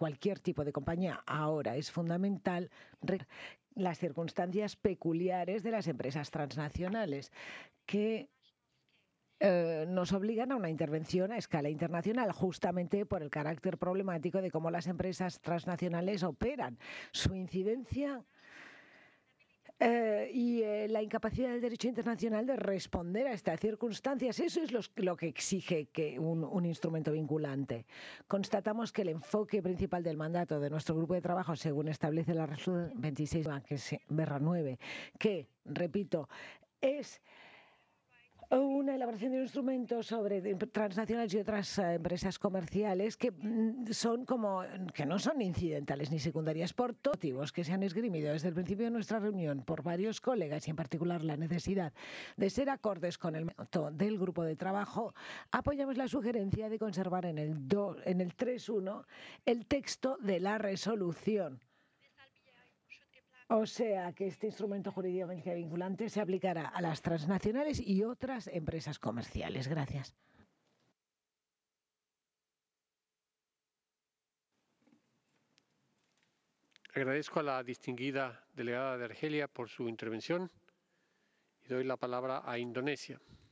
cualquier tipo de compañía ahora es fundamental las circunstancias peculiares de las empresas transnacionales que nos obligan a una intervención a escala internacional, justamente por el carácter problemático de cómo las empresas transnacionales operan, su incidencia y la incapacidad del derecho internacional de responder a estas circunstancias. Eso es lo que exige un instrumento vinculante. Constatamos que el enfoque principal del mandato de nuestro grupo de trabajo, según establece la resolución 26/9, que, repito, es una elaboración de un instrumento sobre transnacionales y otras empresas comerciales que no son incidentales ni secundarias por todos los motivos que se han esgrimido desde el principio de nuestra reunión por varios colegas y en particular la necesidad de ser acordes con el método del grupo de trabajo. Apoyamos la sugerencia de conservar en el 3.1 el texto de la resolución. O sea que este instrumento jurídicamente vinculante se aplicará a las transnacionales y otras empresas comerciales. Gracias. Agradezco a la distinguida delegada de Argelia por su intervención y doy la palabra a Indonesia.